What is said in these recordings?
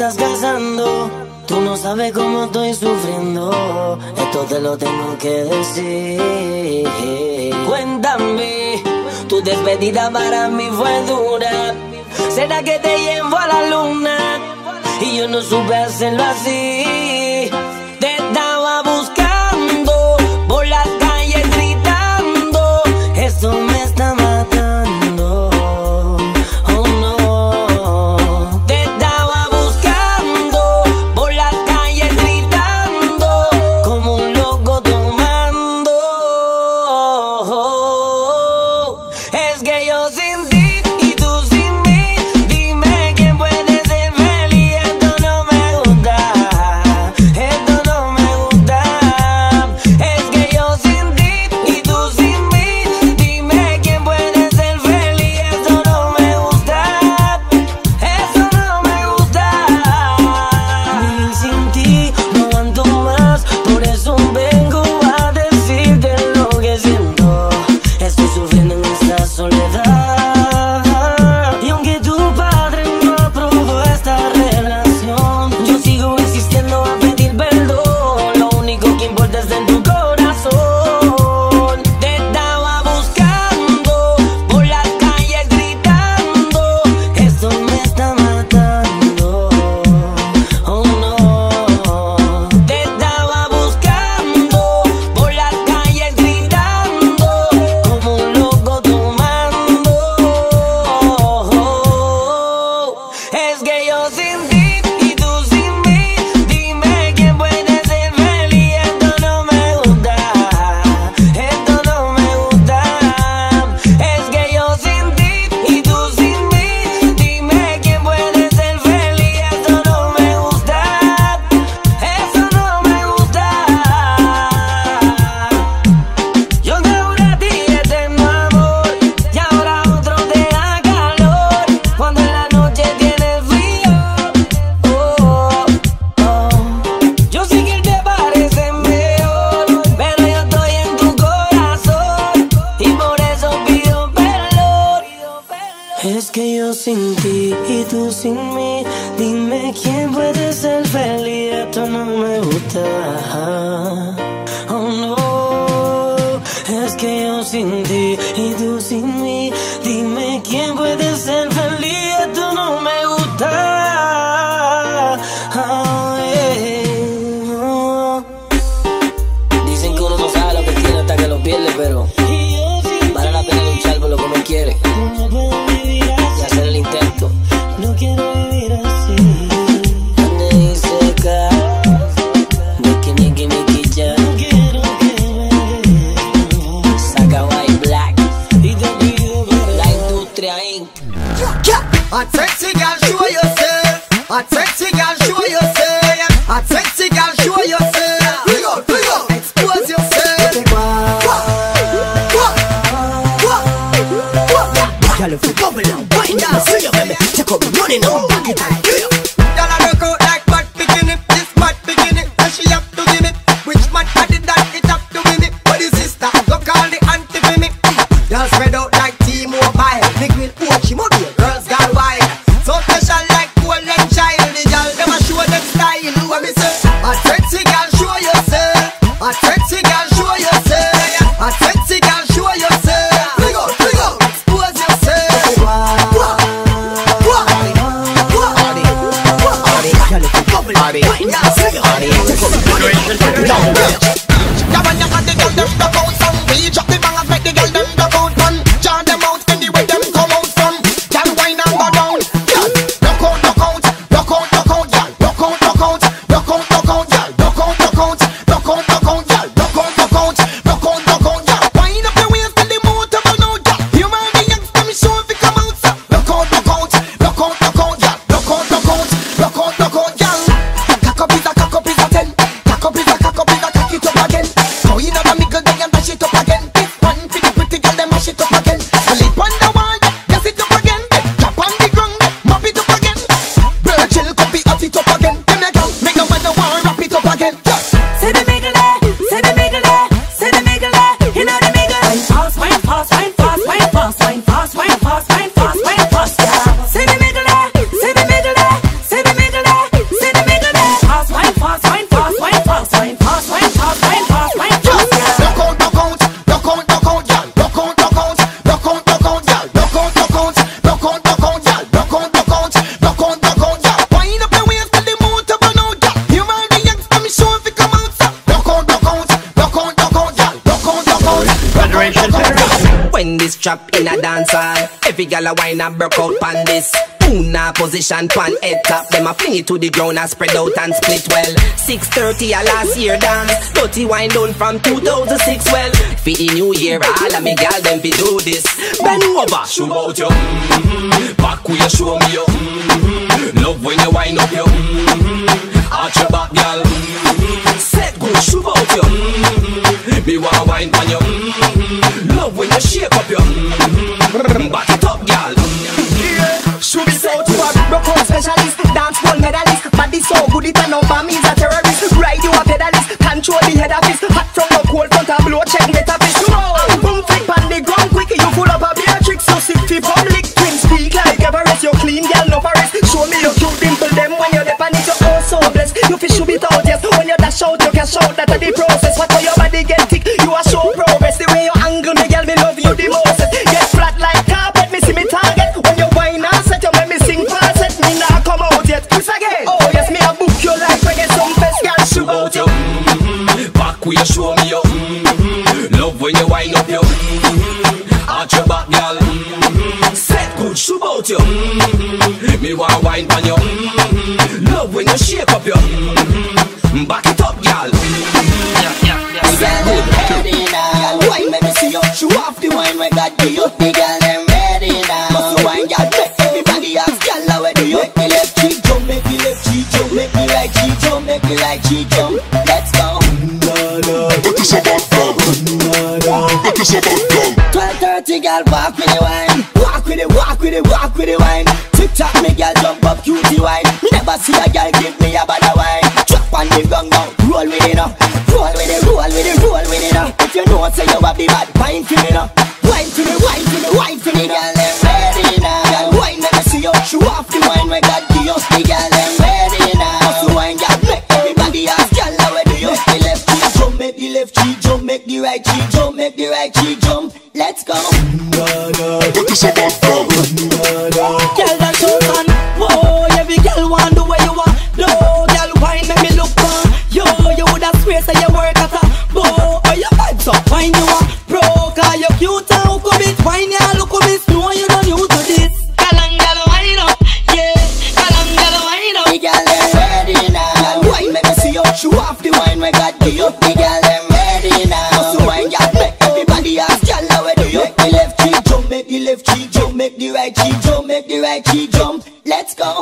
estás casando. Tú no sabes cómo estoy sufriendo. Esto te lo tengo que decir. Cuéntame, tu despedida para mí fue dura. ¿Será que te llevo a la luna? Y yo no supe hacerlo así. Te estaba buscando por las calles gritando. Eso me está matando. Oh no. Te estaba buscando por las calles gritando como un loco tomando. Es que yo sin ti y tú sin mí. Dime quién puede ser feliz. Esto no me gusta. Esto no me gusta. Es que yo sin ti y tú sin mí. Dime quién puede ser feliz. Esto no me gusta. Eso no me gusta. Vivir sin ti no aguanto más. Por eso vengo a decirte lo que siento. Estoy sufriendo en esta soledad. Y aunque tu padre no aprobó esta relación, yo sigo insistiendo a pedir perdón. Lo único que importa es en tu corazón. Te estaba buscando por las calles gritando. Esto me está matando. Oh no. Te estaba buscando por las calles gritando como un loco tomando. Es que yo sin ti y tú sin mí. Dime quién puede ser feliz. Esto no me gusta. Esto no me gusta. Es que yo sin ti y tú sin mí. Dime quién puede ser feliz. Esto no me gusta. Eso no me gusta. Yo te juro a ti eterno amor. Y ahora otro te da calor. Cuando en la noche tienes frío. Oh, oh. Yo sé que él te parece mejor, pero yo estoy en tu corazón. Y por eso pido perdón. Es que yo sin ti y tú sin mí. Dime quién puede ser feliz. Esto no me gusta. Oh no. Es que yo sin ti y tú sin mí. Dime quién puede ser feliz. Esto no me gusta. Oh, yeah. Oh. Dicen que uno no sabe lo que tiene hasta que lo pierde, pero vale la pena luchar por lo que uno quiere y hacer el intento. No quiero vivir así. Donde dice acá, Nicky Nicky ya. No quiero que me saca White Black. Y te pido perdón. La industria Inc. A sexy girl, show yourself. A sexy girl, show yourself. A sexy girl, show yourself. Bring out, expose yourself. Girl, if you bubble and wind down, see you, baby. Take up running on back it up. Girl, I rock out like mad bikini. This mad bikini, and she have to give it. Which mad body that it have to win it? But the sister, go call the auntie for me. Girl spread out like T-Mobile. Big will watch him up here. Girls got wild. So special like golden child. The girl them a show them style. What me say? A sexy girl, show yourself. A sexy girl, show yourself. A sexy girl, show yourself. Bring out, expose yourself. Girl, if you bubble, wind down, see you. Take up, down, yeah, when you got the girl them duck out some. We drop the bang and make the girl them duck out fun. Jar them out anyway them come out from. Girl wine and go down. Girl, look out, girl. Look out, girl. Look out, girl. Look out, girl. Wind up your waist till the motor run out, girl. You man the youngster me show if you come out, sir. Look out, girl. Look out, girl. Cock up is a 10. Cock up is a cock it up again. Go in on the middle, they and mash it up again. This one pretty girl, they mash it up. drop in a dance hall. Every gal a wine and broke out pan this. Una position pan head top. Them a fling it to the ground and spread out and split well. 6:30 a last year dance. Dirty wine done from 2006 well. For the new year all of me gal them fi do this. Bend over, show out yo. Back where you show me yo. Love when you wind up yo. Arch your back gal. Set good, show out yo. Me wanna wine pan yo. Love when you shake up yo. Back it up gal. Should be so to a broke out specialist, dance hall medalist. Body so good it and over me is a terrorist. Ride you a pedalist, control the head office. Hot from the cold front a blow, check metaphysics. Boom flip on the ground quick, you full up a beer tricks. So sick fi public, twin speak like Everest. You clean girl no forest. Show me your cute dimple them when you're dep on it. You're oh so blessed, you fi shoot it out yes. When you dash out, you can shout that a the process. What for your body get thick, you a show progress. The way you angle me girl, me love you the most. Get flat like carpet, me see me target. When you wine and set, you make me sing falset. Me nah come out yet, twist again. Oh yes, me a book you like reggae some fest, girl. Shoot out you. Back where you show me yo. Love when you wind up yo. Arch your back girl. Set good, shoot out you. Me wanna wine pan you. Love when you shake up yo. Back it up girl. Set good, ready now. Wine make me see you. Show off the wine we got to you. The girl them ready now. Must you wine girl, make everybody ask girl how we do you. Make the left cheek jump, make the left cheek jump, make the right cheek jump, make the right cheek jump. Let's go. That is a bad girl. That is a bad girl. 12:30 girl, walk with the wine. Walk with it, walk with it, walk with the wine. TikTok me girl, jump up cutie wine. Me never see a girl give me a bad wine. Drop on the ground now, roll with it now. Roll with it, roll with it, roll with it now. If you know say you have the bad, wine for me now. Wine for me, wine for me, wine for me. Girl, them ready now. Girl, wine let me see you. Show off the wine we got to you. The girl, them ready now. Must you wine, girl, make everybody ask girl how we do you. Make the left cheek jump, make the left cheek jump, make the right cheek jump, make the right cheek jump. Let's go. That is a bad girl. Girl, that's so fun. Whoa, every girl want the way you want. No, girl, wine make me look fun. Yo, you woulda swear say you work at a bow. Or your vibes up, wine you want. Bro, cause you cute and hook up it. Wine ya look up it. No, you don't used to this. Galang, girl, wine up. Yeah, galang, girl, wine up. The girl, them ready now. Girl, wine make me see you. Show off the wine we got to you. The girl, them ready now. So wine, girl, make everybody ask girl how we do you. Make the left cheek jump, make the left cheek jump, make the right cheek jump, make the right cheek jump. Let's go.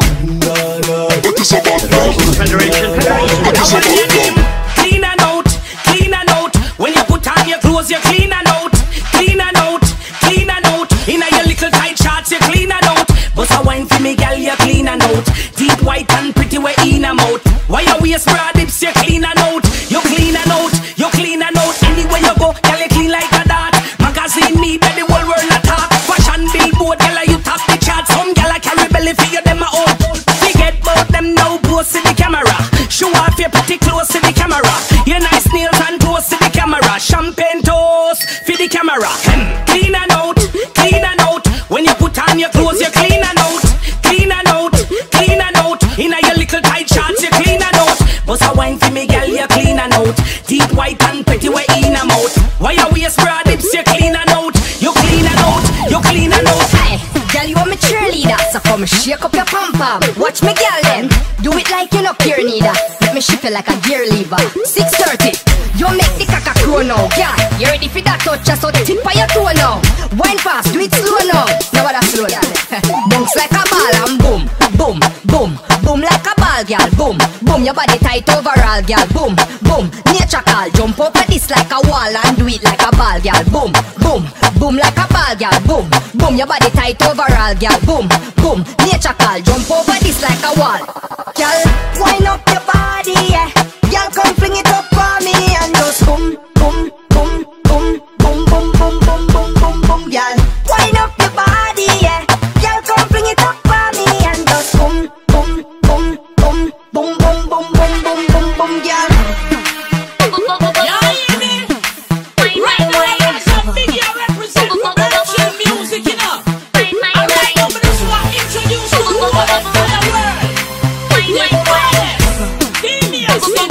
That is a bad girl. Federation. That is a bad girl. Clean and out, clean and out. When you put on your clothes, you clean and out, clean and out, clean and out. Inna your little tight shorts, you clean and out. Bust a wine for me, girl, you clean and out. Deep white and pretty, we in a mouth. Why your waist broad hips, you clean and out. You clean and out, you clean and out. Anywhere you go, girl, you clean like a dart. Magazine need that the whole world attack. Fashion billboard, girl, you top the chart. Some girl, I carry belly for you, them a old. Forget about them now, post to the camera. Show off your pretty clothes to the camera. Your nice nails and toes to the camera. Champagne toast for the camera. Clean and out, clean and out. When you put on your clothes, you clean and out, clean and out, clean and out. Inna your little tight shorts, you clean and out. Bust a wine for me, girl, you clean and out. Deep white and pretty, we in a mouth. Why your waist broad hips, you clean and out. You clean and out, you clean and out. Hey, girl, you want me cheerleader, so come shake up your pom pom. Watch me, girl, then do it like you no care neither. Let me shift it like a gear lever. 6:30, you make the caca crow now, girl. You ready for that touch? So tip on your toe now. Wine fast, do it slow now. Now what a slow, girl. Bounce like a ball and boom, boom, boom, boom like a ball, girl. Boom, boom, your body tight overall, girl. Boom, boom, nature call. Jump over this like a wall and do it like a ball, girl. Boom, boom, boom like a ball, girl. Boom, boom, your body tight overall, girl. Boom, boom, nature call. Jump over this like a wall, girl. Wind up your body, yeah. Girl, come fling it up for me and just boom, boom, boom, boom, boom, boom, boom, boom, boom, boom, boom, girl. Wind up your body, yeah. Girl, come fling it up for me and just boom, boom, boom, boom, boom, boom, boom, boom, boom, boom, boom, girl. Give me a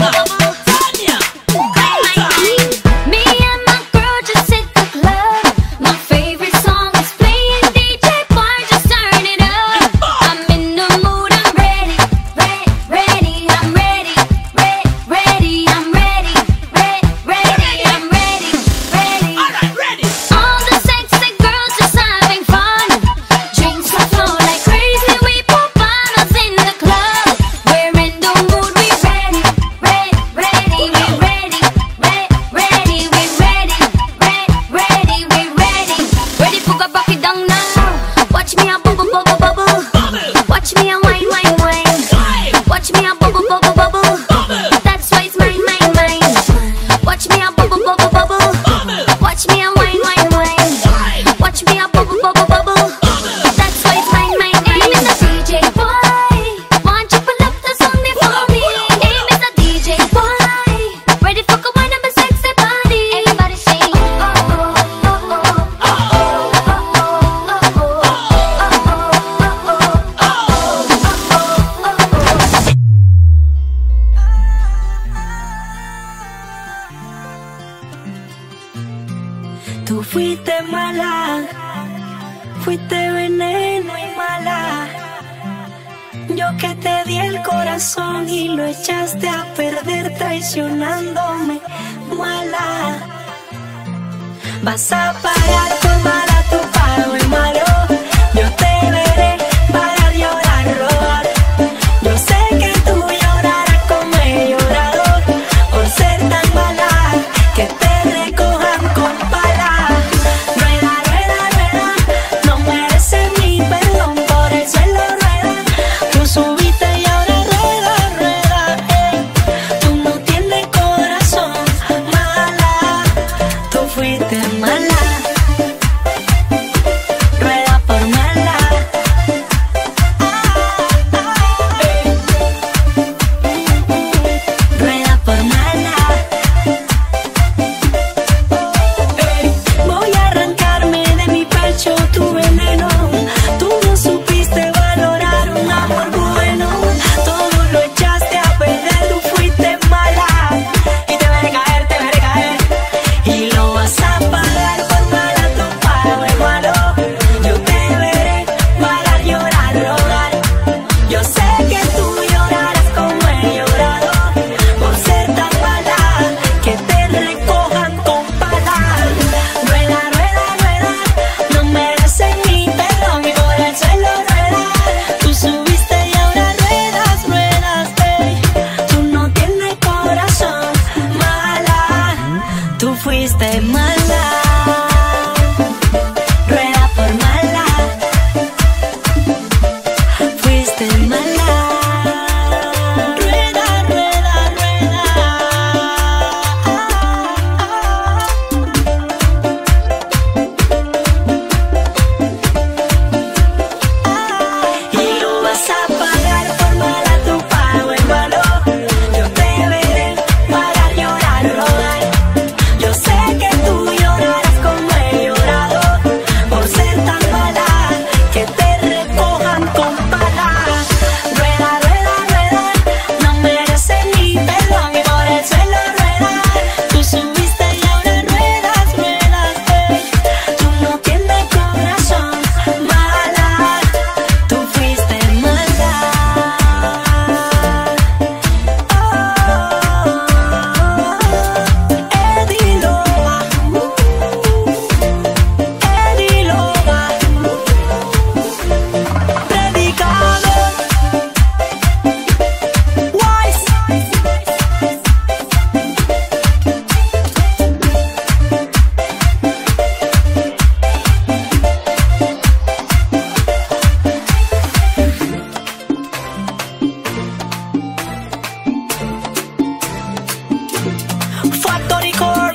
Tú fuiste mala, fuiste veneno y mala. Yo que te di el corazón y lo echaste a perder traicionándome, mala. Vas a pagar por mala tu pago y malo. Yo te veré pagar, llorar, robar. Yo sé que tú llorarás como he llorado por ser tan mala, que te recojan con pala. Rueda, rueda, rueda, no mereces mi perdón, por el suelo rueda. Tú subiste y ahora rueda, rueda, tú no tienes corazón, mala. Tú fuiste mala. Rueda por mala. Rueda por mala. Voy a arrancarme de mi pecho tu veneno. Tú no supiste valorar un amor bueno. Todo lo echaste a perder, tú fuiste mala. Y te veré caer, y lo vas a pagar por mala tu pago es malo. Yo te veré pagar, llorar, rogar. Yo sé que tú llorarás como he llorado por ser tan mala, que te recojan con pala. Rueda, rueda, rueda, no mereces mi perdón y por el suelo rueda. Tú subiste y ahora ruedas, ruedas, tú no tienes corazón, mala. Tú fuiste mala. Rueda por mala. Fuiste mala. Rueda, rueda, rueda. Y lo vas a pagar por mala tu pago es malo. Yo te veré pagar, llorar, rogar. Yo sé que tú llorarás como he llorado por ser tan mala, que te recojan con pala. Rueda, rueda, rueda, no mereces mi perdón y por el suelo rueda. Tú subiste y ahora ruedas, ruedas, tú no tienes corazón, mala. Tú fuiste mala. Eddie Loba, Eddie Loba, predicador, Wise. Factory Corp.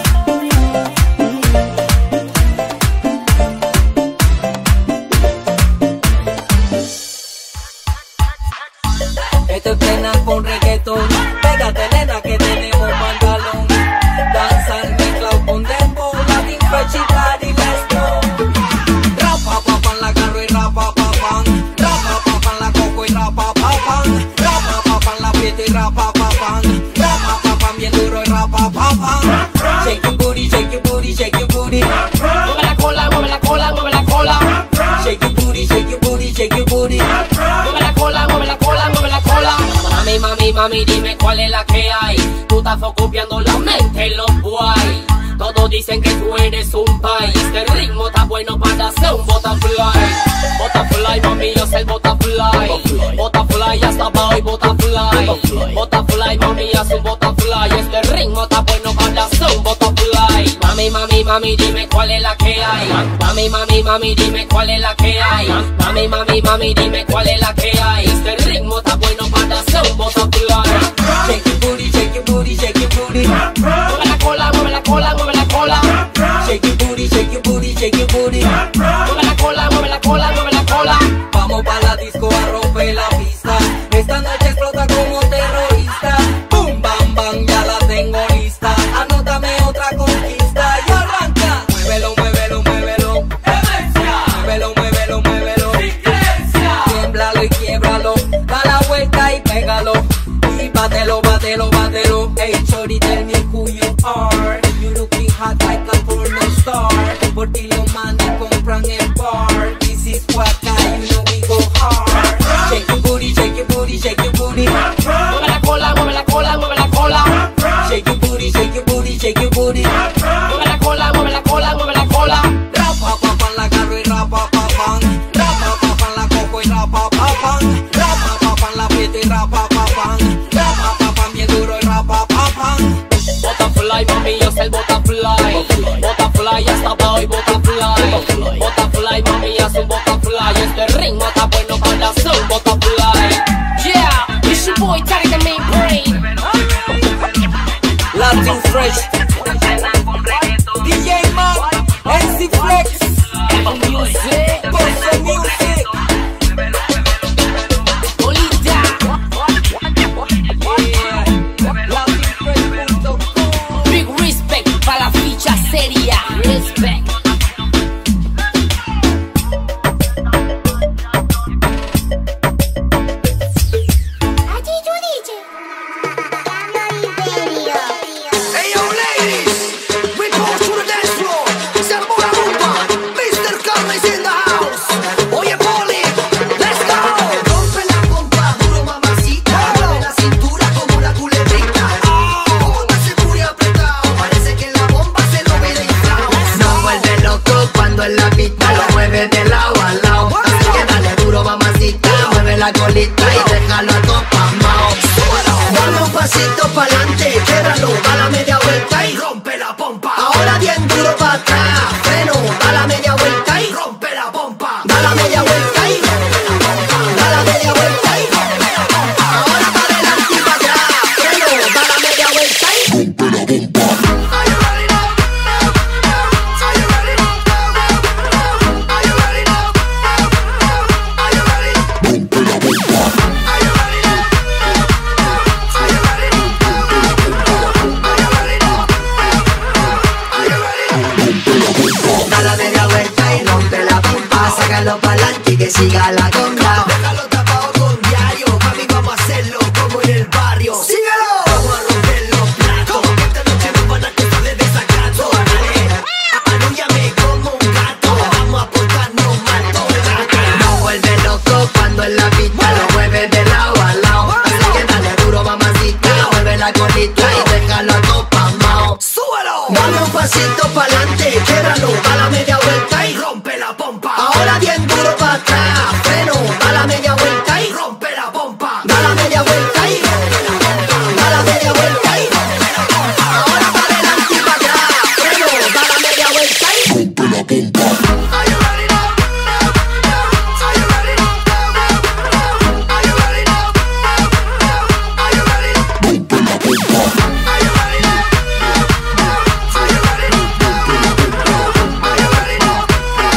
Esto es plena con reggaetón. Pégate, nena, que tenemos pantalón. Danza al mezclado con dembow, Latin fechita y let's go. Rapa, papan, la carro y rapa, papan. Rapa, papan, la coco y rapa, papan. Rapa, papan, la pieta y rapa, papan. Rapa, papan, bien duro y rapa, papan. Shake your booty, shake your booty, shake your booty. Mueve la cola, mueve la cola, mueve la cola. Shake your booty, shake your booty, shake your booty. Mueve la cola, mueve la cola, mueve la cola. Mami, mami, mami, dime cuál es la que hay. Tú estás copiando la mente, los guay. Todos dicen que tú eres un país. Este ritmo está bueno para hacer un butterfly. Butterfly, mami, yo soy el butterfly. Butterfly, hasta abajo y butterfly. Butterfly, mami, haz un butterfly. Este ritmo está bueno para hacer un butterfly. Mami, mami, mami, dime cuál es la que hay. Mami, mami, mami, dime cuál es la que hay. Mami, mami, mami, dime cuál es la que hay. Este ritmo está bueno para hacer un butterfly. Shake your booty, shake your booty, shake your booty. Mueve la cola, mueve la cola, mueve la cola. Shake your booty, shake your booty, shake your booty. Mueve la cola, mueve la cola, mueve la cola. Vamos pa' la disco a romper la pista. Esta noche explota como terrorista. Boom, bam, bam, ya la tengo lista. Anótame otra conquista y arranca. Muévelo, muévelo, muévelo. Muévelo, muévelo, muévelo. Tiémblalo y quiebralo. Da la vuelta y pégalo. Y bátelo, bátelo, bátelo. Hey, shorty, tell me who you are. You looking hot like a porno star. Por ti los manes compran el bar. This is Waka, you know we go hard. Shake your booty, shake your booty, shake your booty. Mueve la cola, mueve la cola, mueve la cola. Shake your booty, shake your booty, shake your booty. Mueve la cola, mueve la cola, mueve la cola. Rapa pa pa la carro y rapa pa pan. Rapa pa pa la coco y rapa pa pan. Rapa pa pa la pito y rapa pa pan. Rapa pa pan bien duro y rapa pa pan. Butterfly, mami, yo soy el butterfly. Butterfly, hasta abajo y butterfly. Butterfly, mami, yo soy butterfly. Este ritmo está bueno para hacer butterfly. Yeah, it's your boy, Tariq the main brain. Latin Fresh, DJ Man, NC Flex, Music, Bossa Music, Olita, LatinFresh.com. Big respect para la ficha seria. Respect. La colita y déjalo atopamao. Dame un pasito pa'lante, quédalo, da la media vuelta y rompe la pompa. Ahora bien duro pa' atrás, freno, da la media vuelta y rompe la pompa. Da la media vuelta y da la media vuelta y ahora pa' adelante y pa' atrás, freno, da la media vuelta y rompe la pompa. Sácalo pa'lante y que siga la conga. Déjalo tapado con diario, mami, vamos a hacerlo como en el barrio. ¡Síguelo! Vamos a romper los platos. Esta noche nos van a quedar de desacato. Dale, arrúllame como un gato. Vamos a portarnos mal todo el rato. No vuelve loco cuando en la pista lo mueve de lado a lado. Así que dale duro, mamacita. Mueve la colita y déjalo atopamao. ¡Súbelo! Dame un pasito pa'lante, quédalo, da la media vuelta y rompe la pompa. Ahora bien duro pa' atrás, freno, da la media vuelta y rompe la pompa. Da la media vuelta y da la media vuelta y ahora pa' adelante y pa' atrás, freno, da la media vuelta y rompe la pompa. Are you ready now? Are you ready now? Are you ready now? Are you ready? Rompe la pompa. Are you ready now? Are you ready now? Are you ready now?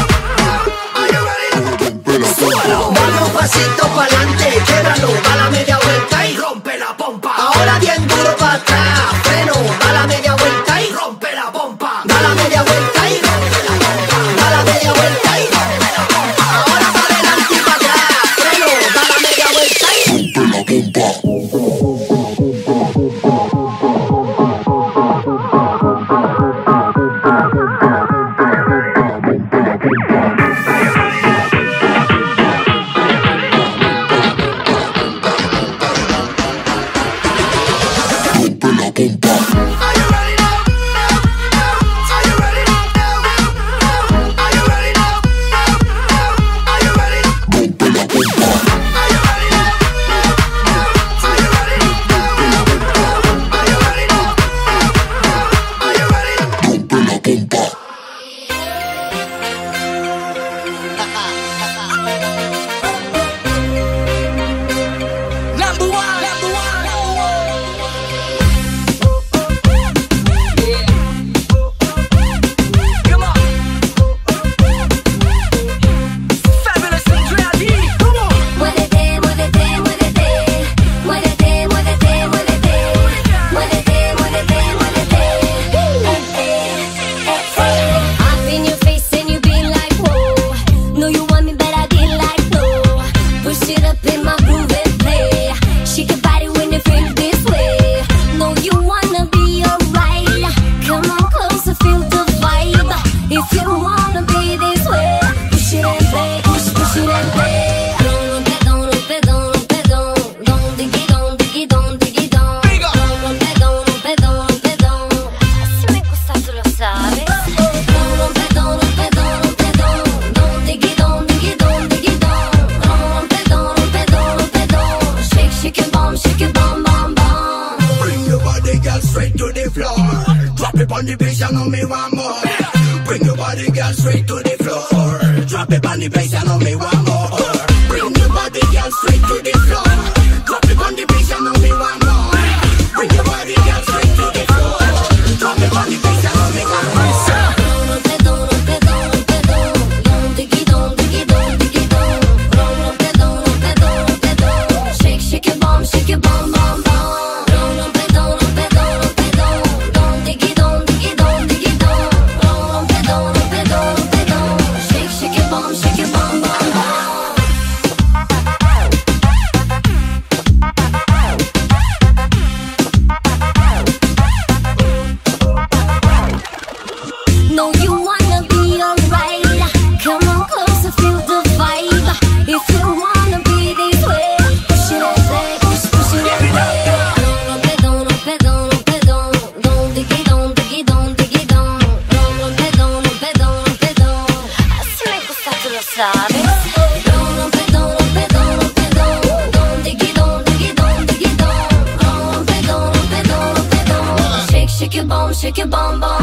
body, girl, straight to the floor. Drop it on the bass, you know me want more. Bring your body, girl, straight to the floor. Drop it on the bass, you know me want more. Bring your body, girl, straight to the floor. Drop it on the bass, you know me want more. Bring your body, girl, straight to the floor. Drop it on the bass, you know me want more. Shake your bum, bum, bum. Diggy dong, diggy dong, diggy dong. Shake your bum, bum, bum. No, you wanna be alright. Come on closer, feel the vibe. If you wanna be this way, push it up, push it up. Diggy dong, diggy dong, diggy dong. Así me gusta, tú lo sabes. Diggy dong, diggy dong, diggy dong. Shake your bum, bum.